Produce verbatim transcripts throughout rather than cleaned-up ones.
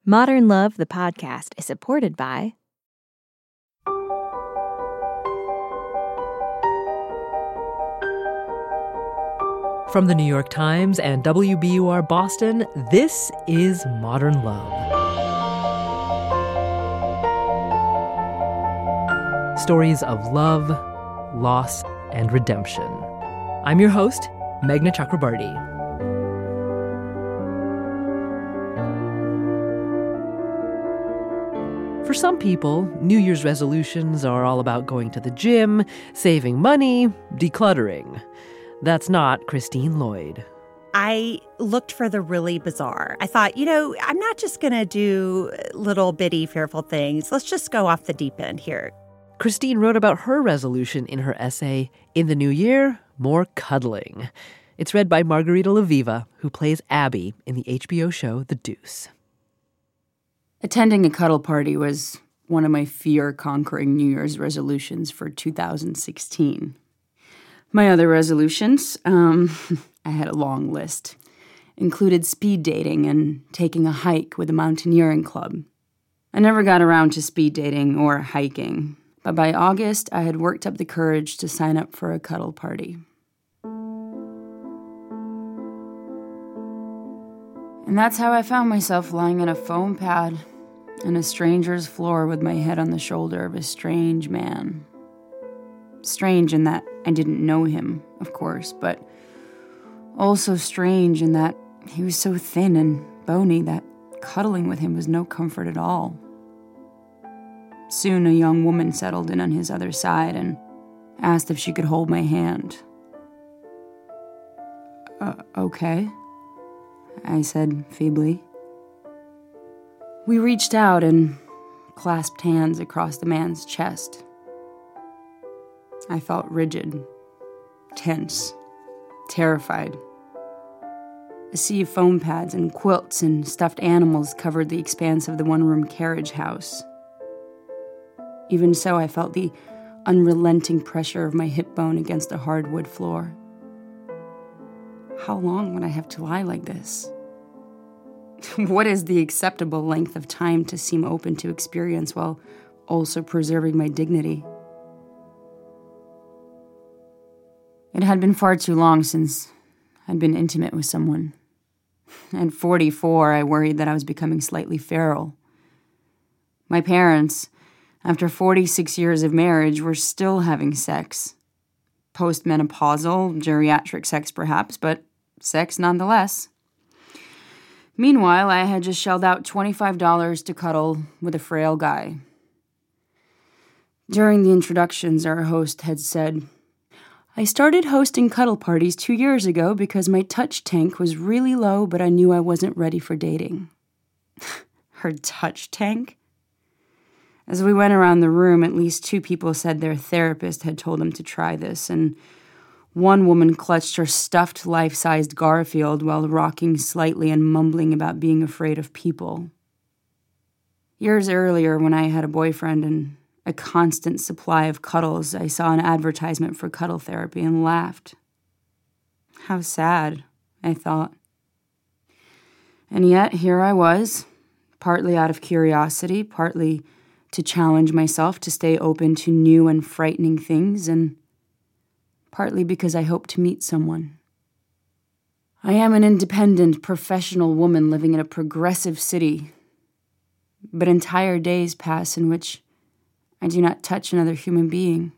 Modern Love, the podcast, is supported by From the New York Times and W B U R Boston, this is Modern Love. Stories of love, loss, and redemption. I'm your host, Meghna Chakrabarty. For some people, New Year's resolutions are all about going to the gym, saving money, decluttering. That's not Christine Lloyd. I looked for the really bizarre. I thought, you know, I'm not just going to do little bitty fearful things. Let's just go off the deep end here. Christine wrote about her resolution in her essay, In the New Year, More Cuddling. It's read by Margarita Laviva, who plays Abby in the H B O show The Deuce. Attending a cuddle party was one of my fear-conquering New Year's resolutions for two thousand sixteen. My other resolutions, um, I had a long list, included speed dating and taking a hike with a mountaineering club. I never got around to speed dating or hiking, but by August, I had worked up the courage to sign up for a cuddle party. And that's how I found myself lying on a foam pad on a stranger's floor with my head on the shoulder of a strange man. Strange in that I didn't know him, of course, but also strange in that he was so thin and bony that cuddling with him was no comfort at all. Soon a young woman settled in on his other side and asked if she could hold my hand. Uh, okay, I said feebly. We reached out and clasped hands across the man's chest. I felt rigid, tense, terrified. A sea of foam pads and quilts and stuffed animals covered the expanse of the one-room carriage house. Even so, I felt the unrelenting pressure of my hip bone against the hardwood floor. How long would I have to lie like this? What is the acceptable length of time to seem open to experience while also preserving my dignity? It had been far too long since I'd been intimate with someone. At forty-four, I worried that I was becoming slightly feral. My parents, after forty-six years of marriage, were still having sex. Postmenopausal, geriatric sex perhaps, but sex nonetheless. Meanwhile, I had just shelled out twenty-five dollars to cuddle with a frail guy. During the introductions, our host had said, I started hosting cuddle parties two years ago because my touch tank was really low, but I knew I wasn't ready for dating. Her touch tank? As we went around the room, at least two people said their therapist had told them to try this, and one woman clutched her stuffed life-sized Garfield while rocking slightly and mumbling about being afraid of people. Years earlier, when I had a boyfriend and a constant supply of cuddles, I saw an advertisement for cuddle therapy and laughed. How sad, I thought. And yet, here I was, partly out of curiosity, partly to challenge myself to stay open to new and frightening things, and partly because I hoped to meet someone. I am an independent, professional woman living in a progressive city, but entire days pass in which I do not touch another human being.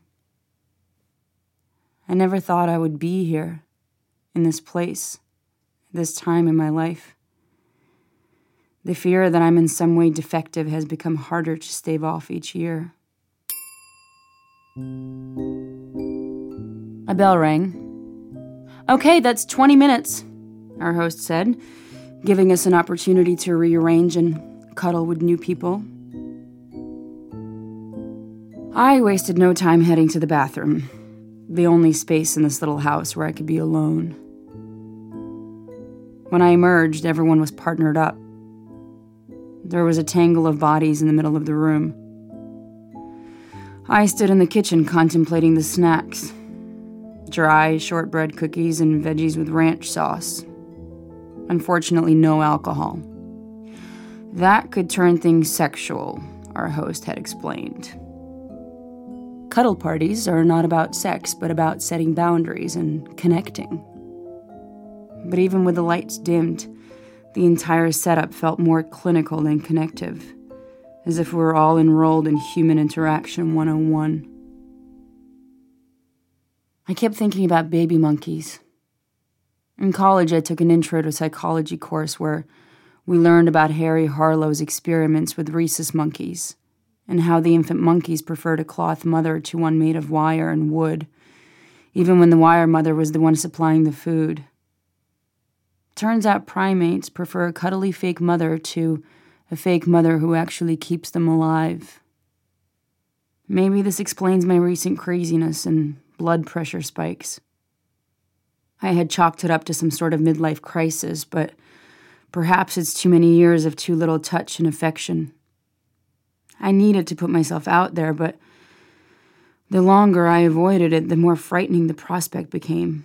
I never thought I would be here, in this place, at this time in my life. The fear that I'm in some way defective has become harder to stave off each year. A bell rang. Okay, that's twenty minutes, our host said, giving us an opportunity to rearrange and cuddle with new people. I wasted no time heading to the bathroom, the only space in this little house where I could be alone. When I emerged, everyone was partnered up. There was a tangle of bodies in the middle of the room. I stood in the kitchen contemplating the snacks. Dry shortbread cookies and veggies with ranch sauce. Unfortunately, no alcohol. That could turn things sexual, our host had explained. Cuddle parties are not about sex, but about setting boundaries and connecting. But even with the lights dimmed, the entire setup felt more clinical than connective, as if we were all enrolled in Human Interaction one oh one. I kept thinking about baby monkeys. In college, I took an intro to psychology course where we learned about Harry Harlow's experiments with rhesus monkeys and how the infant monkeys preferred a cloth mother to one made of wire and wood, even when the wire mother was the one supplying the food. Turns out primates prefer a cuddly fake mother to a fake mother who actually keeps them alive. Maybe this explains my recent craziness and blood pressure spikes. I had chalked it up to some sort of midlife crisis, but perhaps it's too many years of too little touch and affection. I needed to put myself out there, but the longer I avoided it, the more frightening the prospect became.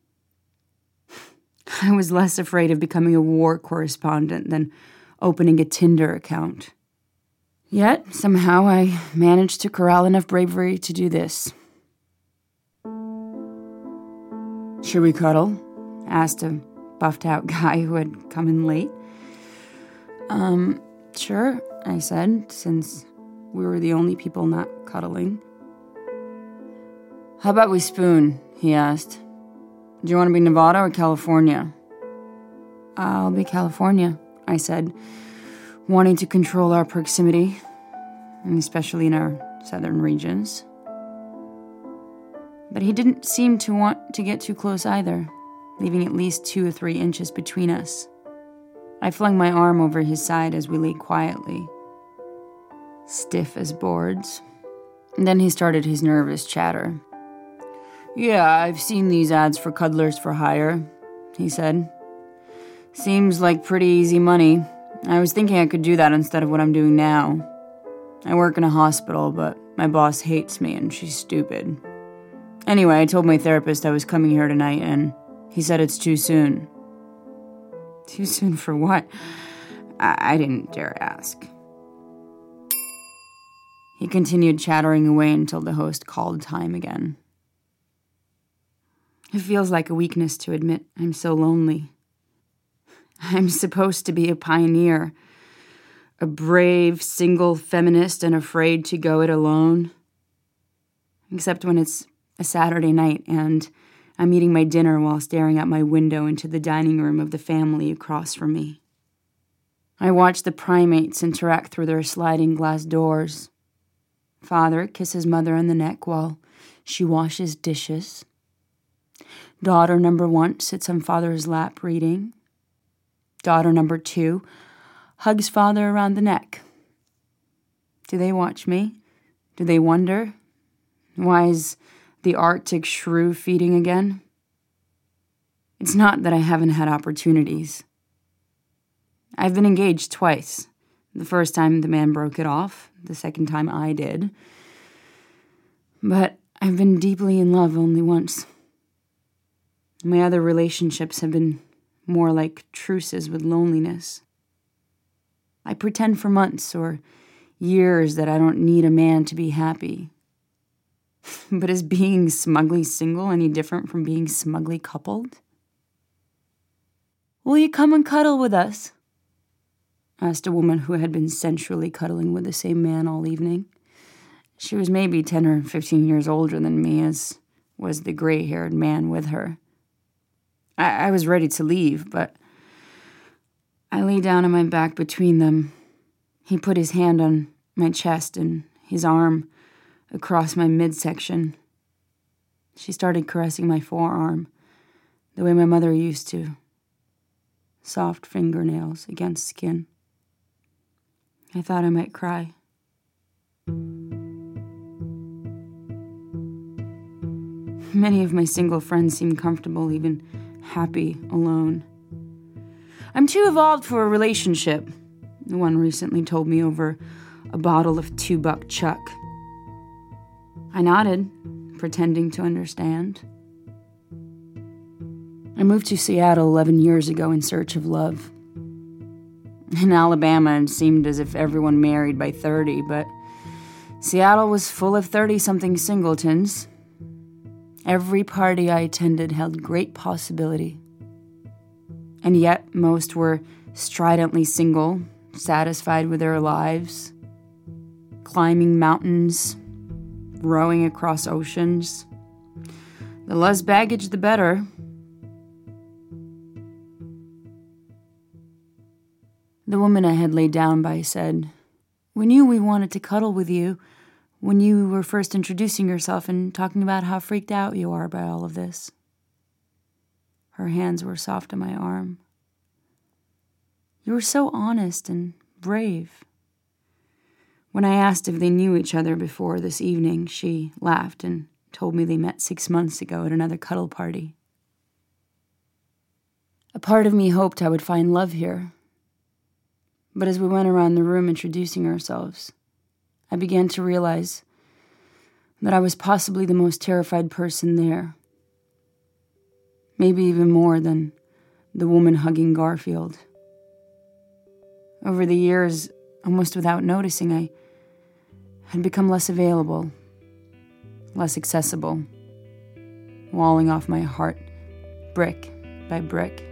I was less afraid of becoming a war correspondent than opening a Tinder account. Yet, somehow, I managed to corral enough bravery to do this. "Should we cuddle?" asked a buffed-out guy who had come in late. Um, sure, I said, since we were the only people not cuddling. "How about we spoon?" he asked. "Do you want to be Nevada or California?" "I'll be California," I said, wanting to control our proximity, especially in our southern regions. But he didn't seem to want to get too close either, leaving at least two or three inches between us. I flung my arm over his side as we lay quietly, stiff as boards. And then he started his nervous chatter. "Yeah, I've seen these ads for cuddlers for hire," he said. "Seems like pretty easy money. I was thinking I could do that instead of what I'm doing now. I work in a hospital, but my boss hates me and she's stupid. Anyway, I told my therapist I was coming here tonight, and he said it's too soon." "Too soon for what?" I, I didn't dare ask. He continued chattering away until the host called time again. It feels like a weakness to admit I'm so lonely. I'm supposed to be a pioneer, a brave, single feminist and afraid to go it alone. Except when it's a Saturday night and I'm eating my dinner while staring out my window into the dining room of the family across from me. I watch the primates interact through their sliding glass doors. Father kisses mother on the neck while she washes dishes. Daughter number one sits on father's lap reading. Daughter number two hugs father around the neck. Do they watch me? Do they wonder? Why is the Arctic shrew feeding again? It's not that I haven't had opportunities. I've been engaged twice. The first time the man broke it off, the second time I did. But I've been deeply in love only once. My other relationships have been more like truces with loneliness. I pretend for months or years that I don't need a man to be happy. But is being smugly single any different from being smugly coupled? "Will you come and cuddle with us?" asked a woman who had been sensually cuddling with the same man all evening. She was maybe ten or fifteen years older than me, as was the gray-haired man with her. I, I was ready to leave, but I lay down on my back between them. He put his hand on my chest and his arm across my midsection. She started caressing my forearm, the way my mother used to. Soft fingernails against skin. I thought I might cry. Many of my single friends seem comfortable, even happy, alone. "I'm too evolved for a relationship," the one recently told me over a bottle of two-buck chuck. I nodded, pretending to understand. I moved to Seattle eleven years ago in search of love. In Alabama, it seemed as if everyone married by thirty, but Seattle was full of thirty-something singletons. Every party I attended held great possibility. And yet, most were stridently single, satisfied with their lives, climbing mountains, rowing across oceans. The less baggage, the better. The woman I had laid down by said, "We knew we wanted to cuddle with you when you were first introducing yourself and talking about how freaked out you are by all of this." Her hands were soft on my arm. "You were so honest and brave." When I asked if they knew each other before this evening, she laughed and told me they met six months ago at another cuddle party. A part of me hoped I would find love here. But as we went around the room introducing ourselves, I began to realize that I was possibly the most terrified person there. Maybe even more than the woman hugging Garfield. Over the years, almost without noticing, I had become less available, less accessible, walling off my heart brick by brick.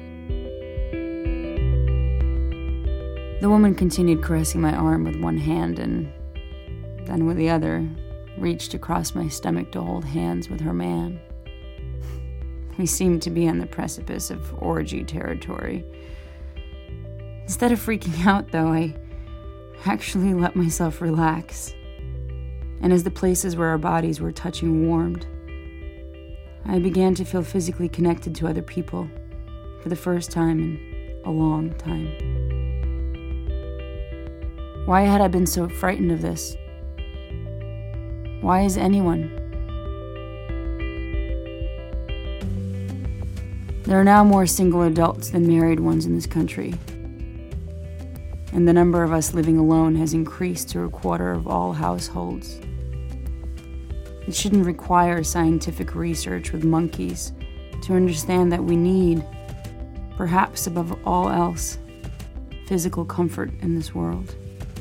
The woman continued caressing my arm with one hand and then with the other reached across my stomach to hold hands with her man. We seemed to be on the precipice of orgy territory. Instead of freaking out, though, I actually let myself relax. And as the places where our bodies were touching warmed, I began to feel physically connected to other people for the first time in a long time. Why had I been so frightened of this? Why is anyone? There are now more single adults than married ones in this country. And the number of us living alone has increased to a quarter of all households. It shouldn't require scientific research with monkeys to understand that we need, perhaps above all else, physical comfort in this world.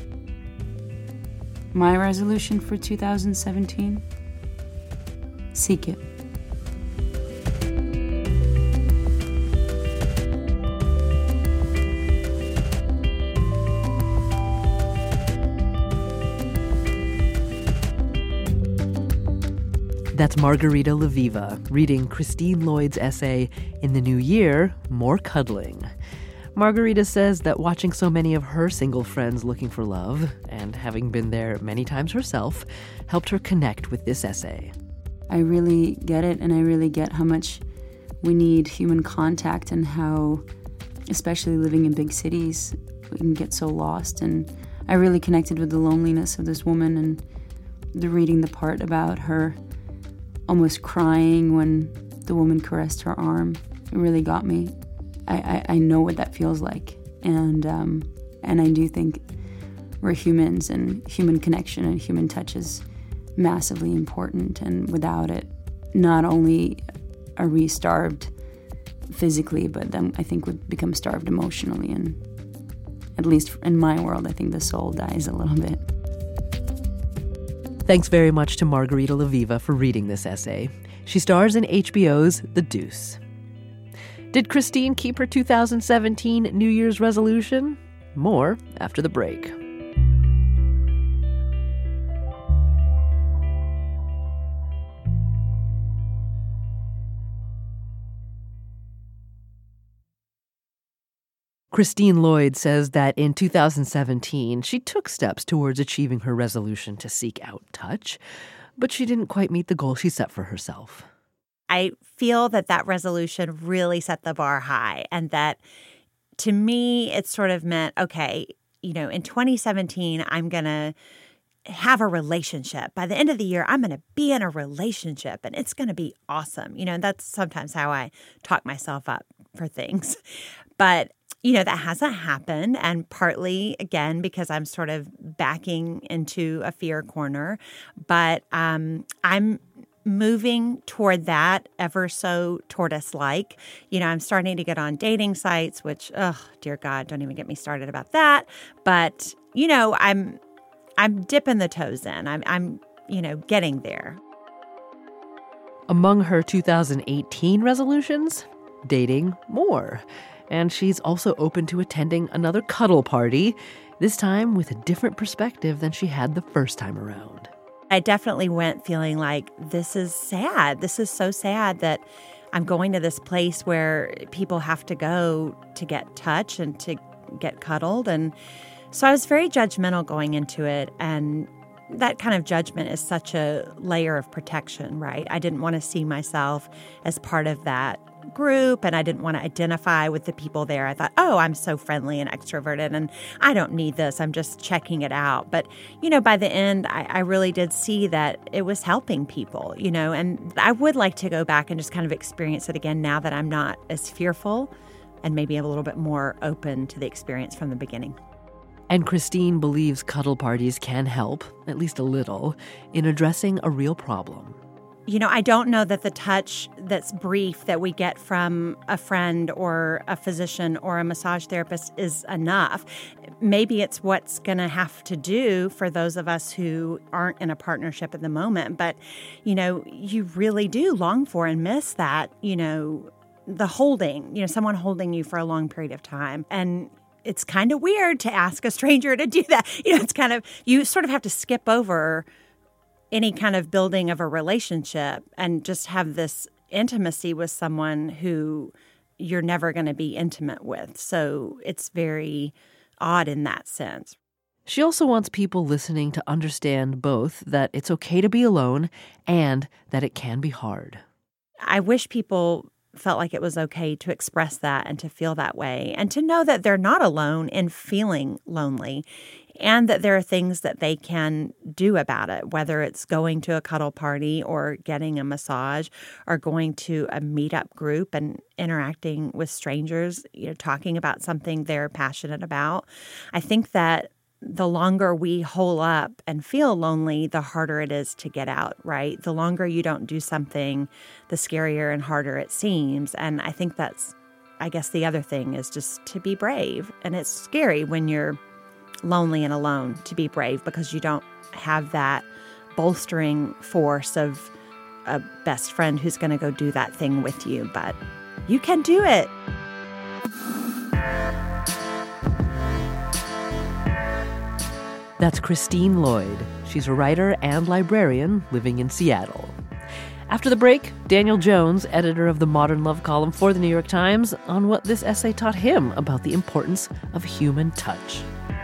My resolution for two thousand seventeen? Seek it. That's Margarita Leviva reading Christine Lloyd's essay, In the New Year, More Cuddling. Margarita says that watching so many of her single friends looking for love, and having been there many times herself, helped her connect with this essay. I really get it, and I really get how much we need human contact and how, especially living in big cities, we can get so lost. And I really connected with the loneliness of this woman, and the reading the part about her almost crying when the woman caressed her arm. It really got me. I, I, I know what that feels like. And um, and I do think we're humans, and human connection and human touch is massively important. And without it, not only are we starved physically, but then I think we become starved emotionally. And at least in my world, I think the soul dies a little bit. Thanks very much to Margarita Leviva for reading this essay. She stars in H B O's The Deuce. Did Christine keep her two thousand seventeen New Year's resolution? More after the break. Christine Lloyd says that in two thousand seventeen, she took steps towards achieving her resolution to seek out touch, but she didn't quite meet the goal she set for herself. I feel that that resolution really set the bar high, and that to me, it sort of meant, okay, you know, in twenty seventeen, I'm going to have a relationship. By the end of the year, I'm going to be in a relationship, and it's going to be awesome. You know, and that's sometimes how I talk myself up for things. But you know, that hasn't happened, and partly, again, because I'm sort of backing into a fear corner. But um, I'm moving toward that ever so tortoise-like. You know, I'm starting to get on dating sites, which, oh, dear God, don't even get me started about that. But, you know, I'm I'm dipping the toes in. I'm, I'm you know, getting there. Among her two thousand eighteen resolutions, dating more. And she's also open to attending another cuddle party, this time with a different perspective than she had the first time around. I definitely went feeling like, this is sad. This is so sad that I'm going to this place where people have to go to get touch and to get cuddled. And so I was very judgmental going into it. And that kind of judgment is such a layer of protection, right? I didn't want to see myself as part of that group, and I didn't want to identify with the people there. I thought, oh, I'm so friendly and extroverted, and I don't need this. I'm just checking it out. But, you know, by the end, I, I really did see that it was helping people, you know, and I would like to go back and just kind of experience it again now that I'm not as fearful and maybe a little bit more open to the experience from the beginning. And Christine believes cuddle parties can help, at least a little, in addressing a real problem. You know, I don't know that the touch that's brief that we get from a friend or a physician or a massage therapist is enough. Maybe it's what's going to have to do for those of us who aren't in a partnership at the moment. But, you know, you really do long for and miss that, you know, the holding, you know, someone holding you for a long period of time. And it's kind of weird to ask a stranger to do that. You know, it's kind of, you sort of have to skip over any kind of building of a relationship and just have this intimacy with someone who you're never going to be intimate with. So it's very odd in that sense. She also wants people listening to understand both that it's okay to be alone and that it can be hard. I wish people felt like it was okay to express that and to feel that way and to know that they're not alone in feeling lonely, and that there are things that they can do about it, whether it's going to a cuddle party or getting a massage or going to a meetup group and interacting with strangers, you know, talking about something they're passionate about. I think that the longer we hole up and feel lonely, the harder it is to get out, right? The longer you don't do something, the scarier and harder it seems. And I think that's, I guess the other thing is just to be brave. And it's scary when you're lonely and alone to be brave because you don't have that bolstering force of a best friend who's going to go do that thing with you. But you can do it. That's Christine Lloyd. She's a writer and librarian living in Seattle. After the break, Daniel Jones, editor of the Modern Love column for the New York Times, on what this essay taught him about the importance of human touch.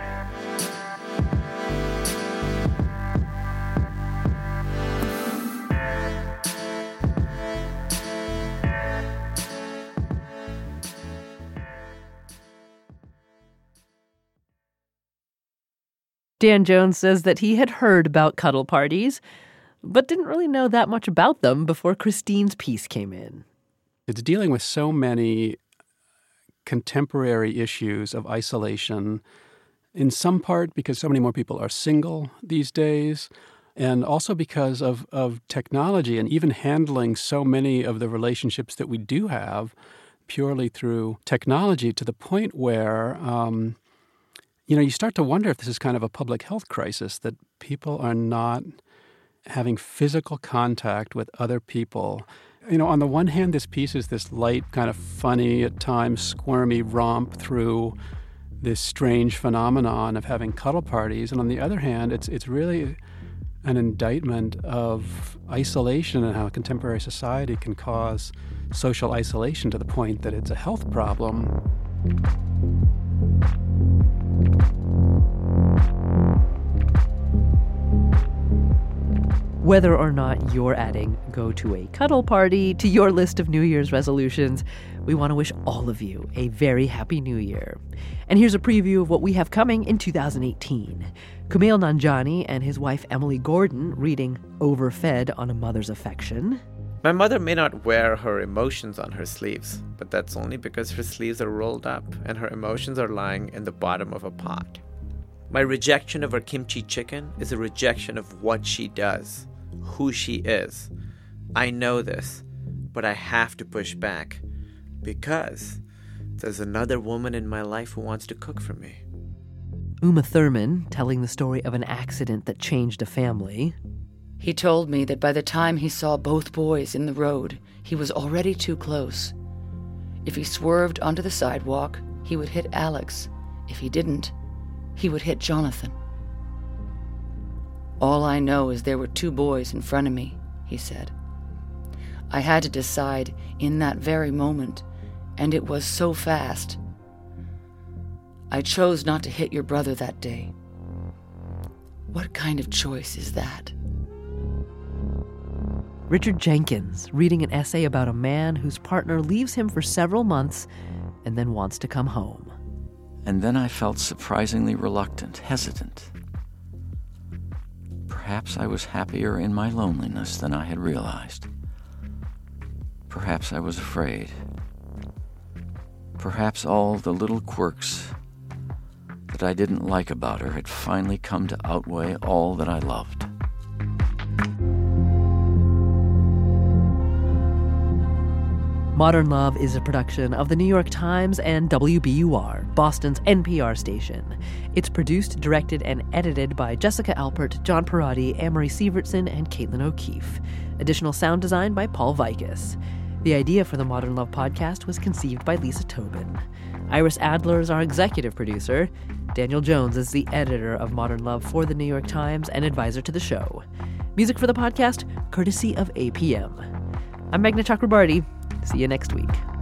Dan Jones says that he had heard about cuddle parties, but didn't really know that much about them before Christine's piece came in. It's dealing with so many contemporary issues of isolation, in some part because so many more people are single these days, and also because of, of technology and even handling so many of the relationships that we do have purely through technology, to the point where um, you know, you start to wonder if this is kind of a public health crisis, that people are not having physical contact with other people. You know, on the one hand, this piece is this light, kind of funny, at times squirmy romp through this strange phenomenon of having cuddle parties. And on the other hand, it's it's really an indictment of isolation and how contemporary society can cause social isolation to the point that it's a health problem. Whether or not you're adding go to a cuddle party to your list of New Year's resolutions, we want to wish all of you a very happy New Year. And here's a preview of what we have coming in two thousand eighteen. Kumail Nanjiani and his wife Emily Gordon reading Overfed on a Mother's Affection. My mother may not wear her emotions on her sleeves, but that's only because her sleeves are rolled up and her emotions are lying in the bottom of a pot. My rejection of her kimchi chicken is a rejection of what she does, who she is. I know this, but I have to push back because there's another woman in my life who wants to cook for me. Uma Thurman, telling the story of an accident that changed a family. He told me that by the time he saw both boys in the road, he was already too close. If he swerved onto the sidewalk, he would hit Alex. If he didn't, he would hit Jonathan. All I know is there were two boys in front of me, he said. I had to decide in that very moment, and it was so fast. I chose not to hit your brother that day. What kind of choice is that? Richard Jenkins, reading an essay about a man whose partner leaves him for several months and then wants to come home. And then I felt surprisingly reluctant, hesitant. Perhaps I was happier in my loneliness than I had realized. Perhaps I was afraid. Perhaps all the little quirks that I didn't like about her had finally come to outweigh all that I loved. Modern Love is a production of the New York Times and W B U R, Boston's N P R station. It's produced, directed, and edited by Jessica Alpert, John Perotti, Amory Sievertson, and Caitlin O'Keefe. Additional sound design by Paul Vikis. The idea for the Modern Love podcast was conceived by Lisa Tobin. Iris Adler is our executive producer. Daniel Jones is the editor of Modern Love for the New York Times and advisor to the show. Music for the podcast, courtesy of A P M. I'm Meghna Chakrabarty. See you next week.